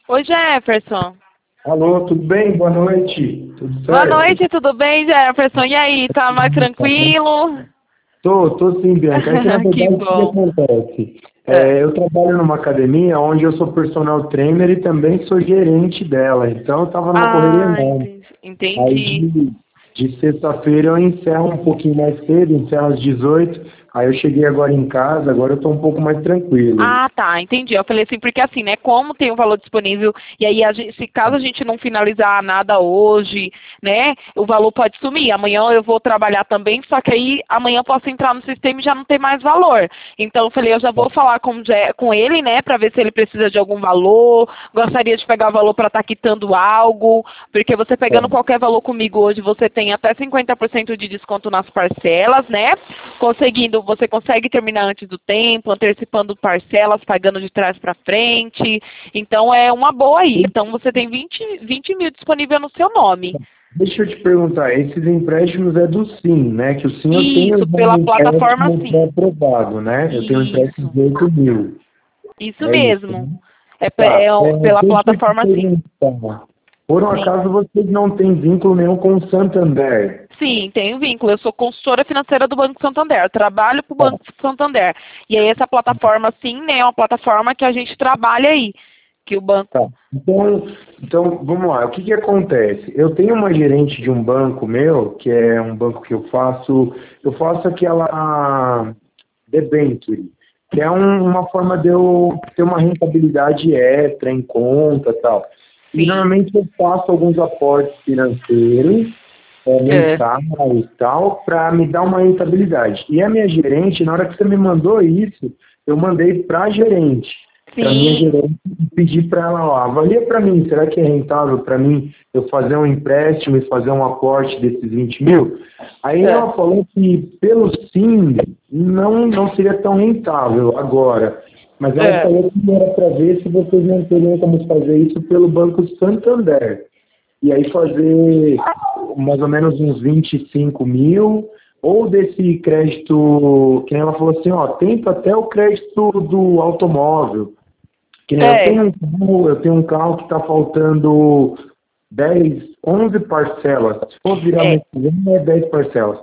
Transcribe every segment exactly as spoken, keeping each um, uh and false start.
Oi, Jefferson. Alô, tudo bem? Boa noite. Tudo Boa certo? noite, tudo bem, Jefferson? E aí, tá mais tranquilo? Tô, tô sim, Bianca. É que na Que verdade o que bom. acontece? É. É, eu trabalho numa academia onde eu sou personal trainer e também sou gerente dela. Então eu tava numa correria Ah, enorme. entendi. Aí Entendi. de, de sexta-feira eu encerro um pouquinho mais cedo, encerro às dezoito. Aí eu cheguei agora em casa, agora eu tô um pouco mais tranquilo. Ah, tá, entendi. Eu falei assim, porque assim, né, como tem o valor disponível, e aí, a gente, se caso a gente não finalizar nada hoje, né, o valor pode sumir. Amanhã eu vou trabalhar também, só que aí amanhã eu posso entrar no sistema e já não tem mais valor. Então eu falei, eu já vou falar com, o Je- com ele, né, para ver se ele precisa de algum valor, gostaria de pegar o valor para estar quitando algo, porque você pegando qualquer valor comigo hoje, você tem até cinquenta por cento de desconto nas parcelas, né, conseguindo, você consegue terminar antes do tempo, antecipando parcelas, pagando de trás para frente. Então é uma boa aí. Então você tem vinte, vinte mil disponível no seu nome. Deixa eu te perguntar, esses empréstimos é do Sim, né? Que o Sim eu tenho Isso, já pela um plataforma empréstimo sim. pré-aprovado, né? Eu tenho um empréstimo Isso, de oito mil. isso É isso, mesmo. né? É, pe- Tá, é o- é, pela deixa eu te plataforma sim. perguntar. Por um Sim. acaso vocês não têm vínculo nenhum com o Santander? Sim, tenho vínculo. Eu sou consultora financeira do Banco Santander. Eu trabalho para o Tá, Banco Santander. E aí essa plataforma, sim, né, é uma plataforma que a gente trabalha aí. Que o banco. tá. Então, então, vamos lá. O que que acontece? Eu tenho uma gerente de um banco meu, que é um banco que eu faço, eu faço aquela debenture, que é um- uma forma de eu ter uma rentabilidade extra em conta e tal. E Sim. normalmente eu faço alguns aportes financeiros, é, É. mensais e tal, para me dar uma rentabilidade. E a minha gerente, na hora que você me mandou isso, eu mandei para a gerente, para minha Sim. gerente, e pedi para ela, ó, avalia para mim, será que é rentável para mim eu fazer um empréstimo e fazer um aporte desses vinte mil? Aí É. ela falou que pelo sim não, não seria tão rentável agora, mas ela É. falou que era para ver se vocês não teriam como fazer isso pelo Banco Santander. E aí fazer mais ou menos uns vinte e cinco mil, ou desse crédito, que nem ela falou assim, ó, tenta até o crédito do automóvel. Que nem eu É. tenho um carro, eu tenho um carro que está faltando dez, onze parcelas. Se for virar É. mês que vem, é dez parcelas.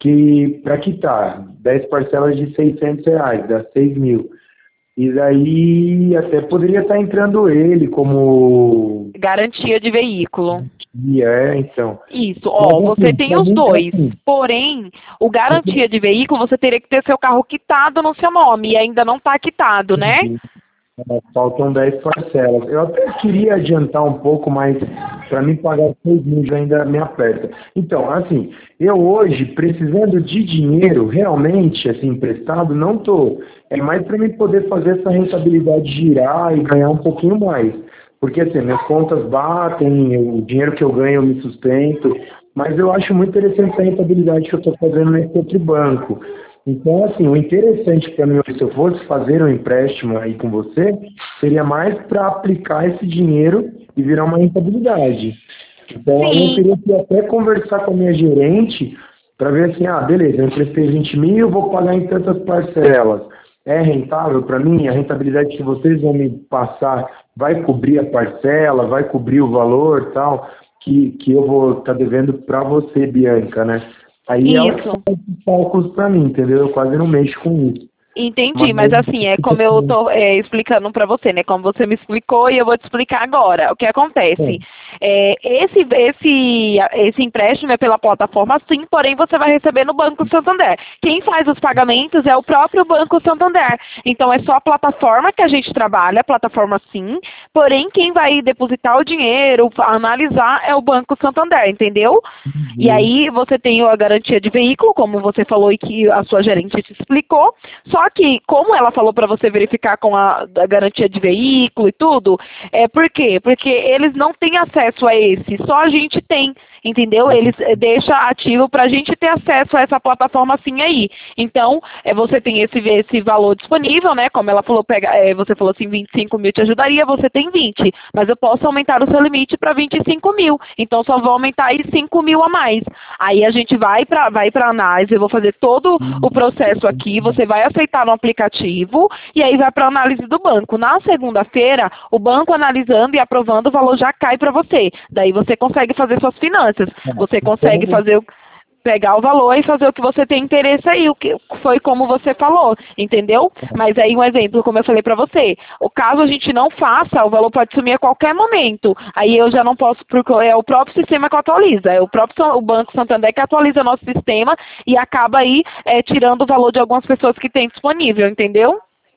Que para quitar, dez parcelas de seiscentos reais, dá seis mil. E daí até poderia estar entrando ele como. Garantia de veículo. E é, então. Isso, Mas ó, você assim, tem para os mim, dois. assim, Porém, o garantia de veículo, você teria que ter seu carro quitado no seu nome. E ainda não está quitado, né? é, faltam dez parcelas. Eu até queria adiantar um pouco, mas para mim pagar seis mil já ainda me aperta. Então, assim, eu hoje, precisando de dinheiro, realmente, assim, emprestado, não tô. É mais para mim poder fazer essa rentabilidade girar e ganhar um pouquinho mais. Porque, assim, minhas contas batem, o dinheiro que eu ganho eu me sustento, mas eu acho muito interessante essa rentabilidade que eu estou fazendo nesse outro banco. Então, assim, o interessante para mim, se eu fosse fazer um empréstimo aí com você, seria mais para aplicar esse dinheiro e virar uma rentabilidade. Então, aí eu Sim. teria que até conversar com a minha gerente para ver assim, ah, beleza, eu emprestei vinte mil, vou pagar em tantas parcelas. É rentável para mim? A rentabilidade que vocês vão me passar vai cobrir a parcela, vai cobrir o valor tal, que, que eu vou estar tá devendo para você, Bianca, né? Aí ela que Isso. faz os cálculos para mim, entendeu? Eu quase não mexo com isso. Mas, Entendi, mas assim, é como eu estou explicando para você, né? Como você me explicou e eu vou te explicar agora. O que acontece? é, É, esse, esse, esse empréstimo é pela plataforma sim, porém você vai receber no Banco Santander. Quem faz os pagamentos é o próprio Banco Santander. Então é só a plataforma que a gente trabalha, a plataforma sim, porém quem vai depositar o dinheiro, analisar é o Banco Santander, entendeu? E entendi. aí você tem a garantia de veículo, como você falou e que a sua gerente te explicou. Só que, como ela falou para você verificar com a, a garantia de veículo e tudo, é por quê? Porque eles não têm acesso a esse, só a gente tem, entendeu? Eles eh, deixam ativo para a gente ter acesso a essa plataforma assim aí. Então, é, você tem esse, esse valor disponível, né? Como ela falou, pega, é, você falou assim, vinte e cinco mil te ajudaria, você tem vinte, mas eu posso aumentar o seu limite para vinte e cinco mil. Então, só vou aumentar aí cinco mil a mais. Aí a gente vai para vai para análise, eu vou fazer todo o processo aqui, você vai aceitar está no aplicativo e aí vai para a análise do banco. Na segunda-feira, o banco analisando e aprovando, o valor já cai para você. Daí você consegue fazer suas finanças. Você consegue fazer o pegar o valor e fazer o que você tem interesse aí, o que foi como você falou, entendeu? Mas aí um exemplo, como eu falei para você, o caso a gente não faça, o valor pode sumir a qualquer momento, aí eu já não posso, porque é o próprio sistema que atualiza, é o próprio o Banco Santander que atualiza nosso sistema e acaba aí é, tirando o valor de algumas pessoas que tem disponível, entendeu?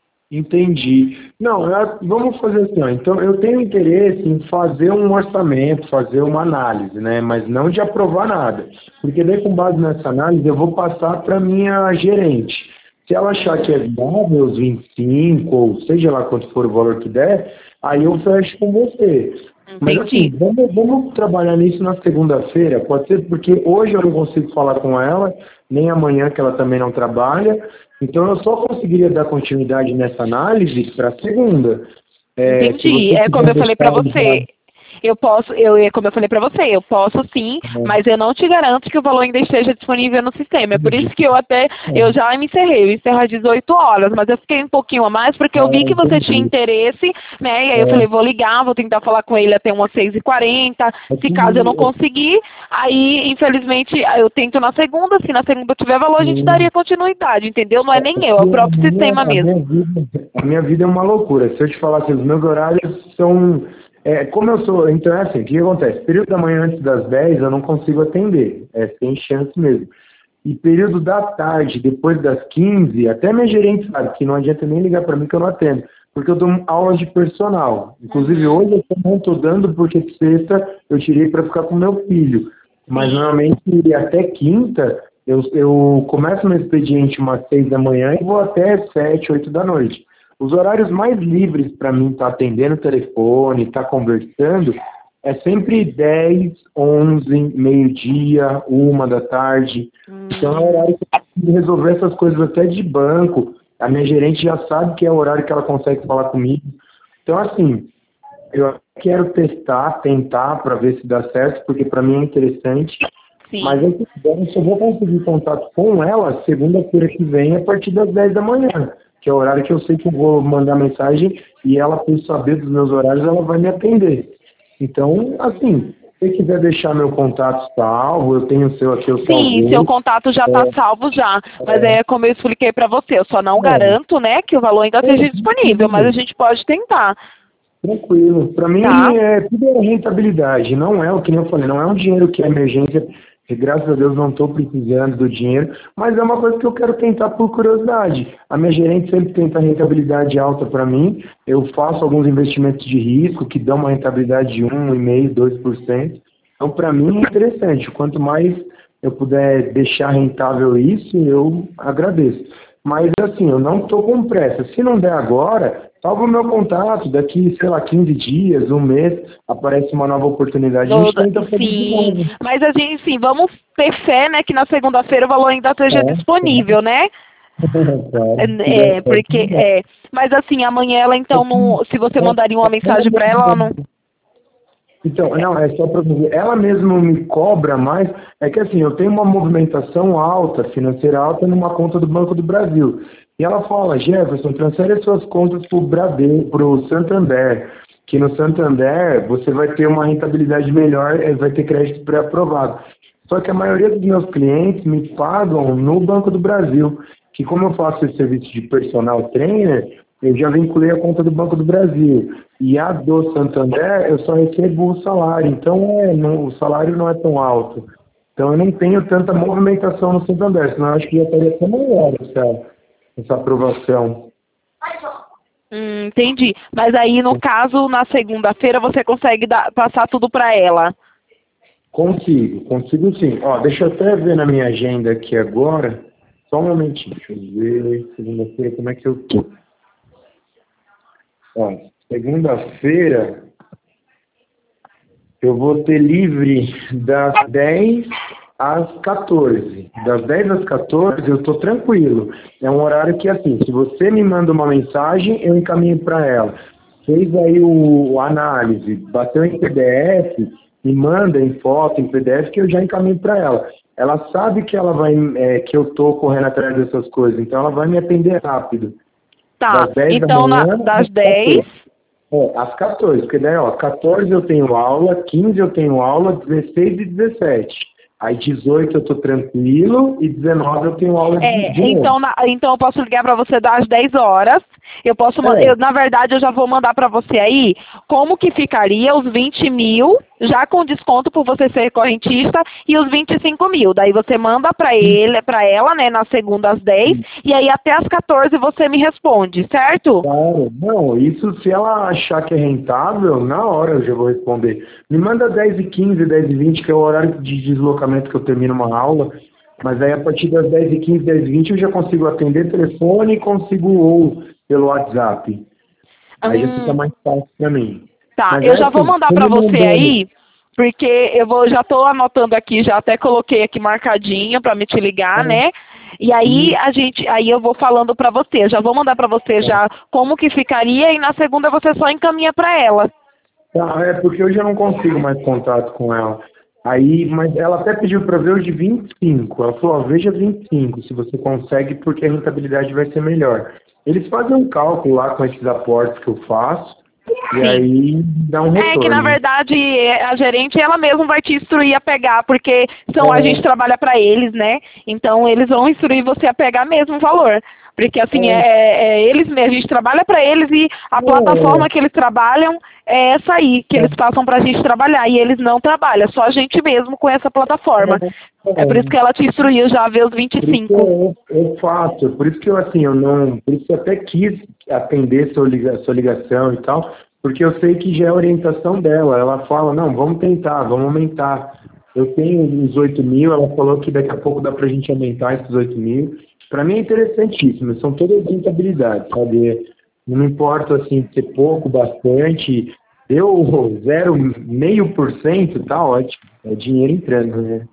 Entendi. Não, eu- vamos fazer assim, ó. Então eu tenho interesse em fazer um orçamento, fazer uma análise, né? Mas não de aprovar nada. Porque daí com base nessa análise eu vou passar para minha gerente. Se ela achar que é viável os vinte e cinco, ou seja lá quanto for o valor que der, aí eu fecho com você. Mas assim, Entendi. vamos, vamos trabalhar nisso na segunda-feira, pode ser? Porque hoje eu não consigo falar com ela, nem amanhã que ela também não trabalha, então eu só conseguiria dar continuidade nessa análise para segunda. É, se Entendi. você É como quiser eu falei para deixar já... você. Eu posso, eu, é como eu falei para você, eu posso sim, mas eu não te garanto que o valor ainda esteja disponível no sistema. É por isso que eu até, eu já me encerrei, eu encerro às dezoito horas, mas eu fiquei um pouquinho a mais porque eu Ah, vi que você tinha entendi. interesse, né? E aí eu É, falei, vou ligar, vou tentar falar com ele até umas seis e quarenta. é Se caso eu não que, conseguir, aí infelizmente eu tento na segunda, se na segunda tiver valor, a gente assim, daria continuidade, entendeu? Não é é nem eu, é que o a próprio minha, sistema a minha mesmo. vida, a minha vida é uma loucura. Se eu te falar que os meus horários são, é, como eu sou, então é assim, o que acontece? Período da manhã antes das dez eu não consigo atender, é sem chance mesmo. E período da tarde, depois das quinze, até minha gerente sabe que não adianta nem ligar para mim que eu não atendo, porque eu dou aulas de personal. Inclusive Uhum. hoje eu não estou dando porque sexta eu tirei para ficar com meu filho. Mas Sim. normalmente até quinta eu, eu começo meu expediente umas seis da manhã e vou até sete, oito da noite. Os horários mais livres para mim estar tá atendendo o telefone, estar tá conversando, é sempre dez, onze, meio-dia, uma da tarde. Então é o Hum. horário que eu preciso resolver essas coisas até de banco. A minha gerente já sabe que é o horário que ela consegue falar comigo. Então, assim, eu quero testar, tentar para ver se dá certo, porque para mim é interessante. Mas Sim. eu eu só vou conseguir contato com ela segunda-feira que vem, a partir das dez da manhã, que é o horário que eu sei que eu vou mandar mensagem e ela, por saber dos meus horários, ela vai me atender. Então, assim, se você quiser deixar meu contato salvo, eu tenho o seu aqui, eu Sim, seu salvei. contato já está salvo já. Mas é como eu expliquei para você, eu só não garanto, né, que o valor ainda É, é, esteja disponível, mas a tranquilo, gente pode tentar, tranquilo. Para mim, tá? é, tudo é rentabilidade, não é o que nem eu falei, não é um dinheiro que é emergência, que graças a Deus não estou precisando do dinheiro, mas é uma coisa que eu quero tentar por curiosidade. A minha gerente sempre tenta rentabilidade alta para mim, eu faço alguns investimentos de risco que dão uma rentabilidade de um vírgula cinco por cento, dois por cento. Então, para mim, é interessante. Quanto mais eu puder deixar rentável isso, eu agradeço. Mas, assim, eu não estou com pressa. Se não der agora, salva o meu contato. Daqui, sei lá, quinze dias, um mês, aparece uma nova oportunidade. A No- gente tenta fazer de sim, novo. mas a gente, sim, vamos ter fé, né, que na segunda-feira o valor ainda esteja É, disponível, né? claro. Se der É, certo, porque, não é, mas assim, amanhã ela então, não, se você mandaria uma mensagem para ela, ela não... Então, não, é só para você. Ela mesmo me cobra mais. É que assim, eu tenho uma movimentação alta, financeira alta, numa conta do Banco do Brasil. E ela fala, Jefferson, transfere as suas contas para o Santander, que no Santander você vai ter uma rentabilidade melhor, eh, vai ter crédito pré-aprovado. Só que a maioria dos meus clientes me pagam no Banco do Brasil, que como eu faço esse serviço de personal trainer, eu já vinculei a conta do Banco do Brasil. E a do Santander, eu só recebo o salário. Então, é, não, o salário não é tão alto. Então, eu não tenho tanta movimentação no Santander, senão eu acho que já estaria até maior essa, essa aprovação. Hum, entendi. Mas aí, no caso, na segunda-feira, você consegue dar- passar tudo para ela. Consigo, consigo sim. Ó, deixa eu até ver na minha agenda aqui agora. Só um momentinho, deixa eu ver. Segunda-feira, como é que eu tô? Ó, segunda-feira, eu vou ter livre das dez às quatorze. Das dez às quatorze eu estou tranquilo. É um horário que, assim, se você me manda uma mensagem, eu encaminho para ela. Fez aí o, a análise, bateu em P D F, me manda em foto, em P D F, que eu já encaminho para ela. ela sabe que ela vai, é, que eu tô correndo atrás dessas coisas, então ela vai me atender rápido. Tá, Das dez então da na, manhã das às dez. quatorze. É, às quatorze, porque daí, ó, quatorze eu tenho aula, quinze eu tenho aula, dezesseis e dezessete. Aí dezoito eu tô tranquilo e dezenove eu tenho aula de, É, de novo. então, na- então eu posso ligar para você das dez horas. Eu posso, man- É, eu, na verdade, eu já vou mandar para você aí como que ficaria os vinte mil, já com desconto por você ser correntista, e os vinte e cinco mil. Daí você manda para ele, para ela, né, na segunda às dez, e aí até às quatorze você me responde, certo? claro. Não, isso se ela achar que é rentável, na hora eu já vou responder. Me manda dez e quinze, dez e vinte, que é o horário de deslocamento que eu termino uma aula. Mas aí a partir das dez e quinze, dez e vinte eu já consigo atender telefone e consigo ou pelo WhatsApp. Aí já fica Hum, mais fácil pra mim. Tá, Mas eu é já vou assim, mandar tô para me você mandando. aí, porque eu vou, já estou anotando aqui, já até coloquei aqui marcadinho para me te ligar, É, né? E aí e, a gente, aí eu vou falando para você, eu já vou mandar para você já como que ficaria e na segunda você só encaminha para ela. tá, é porque hoje eu não consigo mais contato com ela. Aí, mas ela até pediu para ver os de vinte e cinco. Ela falou, ó, veja vinte e cinco, se você consegue, porque a rentabilidade vai ser melhor. Eles fazem um cálculo lá com esses aportes que eu faço, e Sim. aí dá um É que na retorno. verdade é, a gerente ela mesma vai te instruir a pegar, porque são a gente É, trabalha para eles, né? Então eles vão instruir você a pegar mesmo o valor. Porque assim, é, é, é eles mesmos, a gente trabalha para eles e a é, plataforma que eles trabalham é essa aí, que é, eles passam para a gente trabalhar. E eles não trabalham, só a gente mesmo com essa plataforma. é, É por isso que é. ela te instruiu já a ver os vinte e Por isso que cinco. eu, eu faço, por isso que eu assim, eu não, por isso que eu até quis atender sua, liga, sua ligação e tal, porque eu sei que já é a orientação dela. Ela fala, não, vamos tentar, vamos aumentar. Eu tenho uns oito mil, ela falou que daqui a pouco dá pra gente aumentar esses oito mil. Para mim é interessantíssimo, são todas rentabilidades, sabe? Não importa assim, ser pouco, bastante, deu zero, meio por cento, tá ótimo. É dinheiro entrando, né?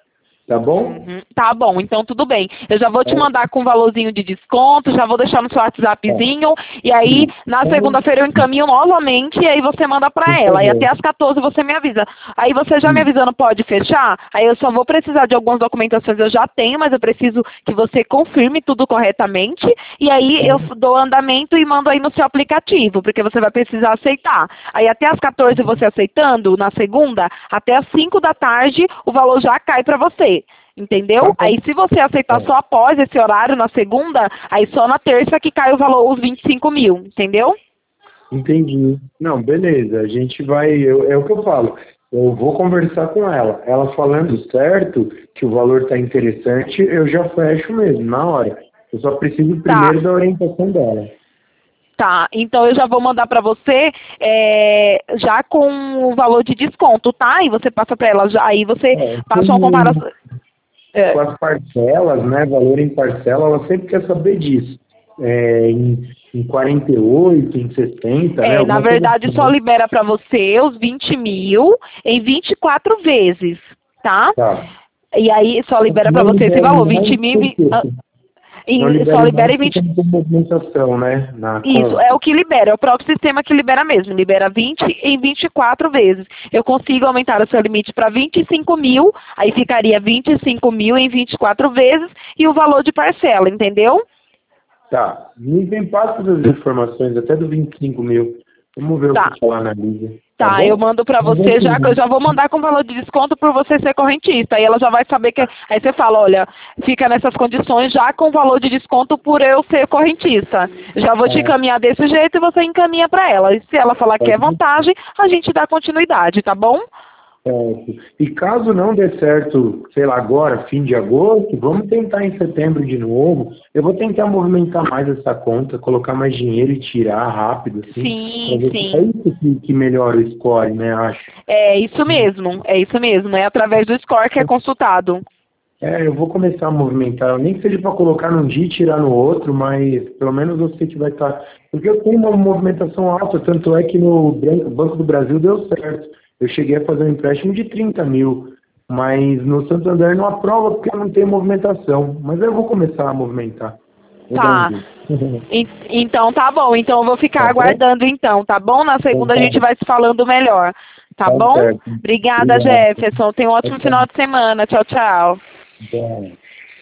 Tá bom? Uhum. Tá bom, então tudo bem. Eu já vou te É, mandar com um valorzinho de desconto, já vou deixar no seu tá. WhatsAppzinho, e aí na Então, segunda-feira eu encaminho novamente, e aí você manda por pra ela. E até favor. às quatorze você me avisa. Aí você já me Hum, avisando, pode fechar? Aí eu só vou precisar de algumas documentações, eu já tenho, mas eu preciso que você confirme tudo corretamente, e aí eu tá. dou andamento e mando aí no seu aplicativo, porque você vai precisar aceitar. Aí até às quatorze você aceitando, na segunda, até às cinco da tarde o valor já cai pra você. Tá Entendeu? Aí bom. se você aceitar É, só após esse horário, na segunda, aí só na terça que cai o valor, os vinte e cinco mil, entendeu? entendi. Não, beleza. A gente vai. Eu, é o que eu falo. Eu vou conversar com ela. Ela falando certo, que o valor está interessante, eu já fecho mesmo, na hora. Eu só preciso Tá, primeiro da orientação dela. tá. Então eu já vou mandar pra você é, já com o valor de desconto, tá? E você passa pra ela já, aí você É, passa uma com, comparação. É, com as parcelas, né? Valor em parcela, ela sempre quer saber disso. É, em, em quarenta e oito, em sessenta, né? é, na Alguma coisa verdade assim, só né? libera pra você os vinte mil em vinte e quatro vezes, tá? Tá. E aí só libera pra Não você esse libere valor, mais vinte mil, por e- quê? ah, Não em- só libere libera mais em porque vinte. não tem movimentação, né? Na Isso, é conta. o que libera, é o próprio sistema que libera mesmo, libera vinte em vinte e quatro vezes. Eu consigo aumentar o seu limite para vinte e cinco mil, aí ficaria vinte e cinco mil em vinte e quatro vezes e o valor de parcela, entendeu? Tá. Me vem passa as informações até do vinte e cinco mil. Vamos ver o Tá, que ela analisa. Tá tá, eu bom? mando para Mas você já, que eu assim, já vou mandar com valor de desconto por você ser correntista, aí ela já vai saber que, aí você fala, olha, fica nessas condições já com valor de desconto por eu ser correntista. Já vou te é, encaminhar desse jeito e você encaminha para ela. E se ela falar que é pode vantagem, a gente dá continuidade, tá bom? certo. E caso não dê certo, sei lá, agora, fim de agosto, vamos tentar em setembro de novo. Eu vou tentar movimentar mais essa conta, colocar mais dinheiro e tirar rápido, assim, para Sim, ver se é sim. isso que, que melhora o score, né? Acho. É isso mesmo, é isso mesmo. É através do score que é consultado. É, eu vou começar a movimentar, nem que seja para colocar num dia e tirar no outro, mas pelo menos eu sei que vai estar. Porque eu tenho uma movimentação alta, tanto é que no Bran- Banco do Brasil deu certo. Eu cheguei a fazer um empréstimo de trinta mil, mas no Santander não aprova porque eu não tenho movimentação. Mas eu vou começar a movimentar. Vou dar um Tá. jeito. En- Então tá bom. Então eu vou ficar Tá bom? aguardando então, tá bom? Na Então segunda a tá, gente vai se falando melhor. Tá tá bom? certo. Obrigada, Obrigado. Jefferson. Tenha um Tchau, ótimo tchau. final de semana. Tchau, tchau. Bom.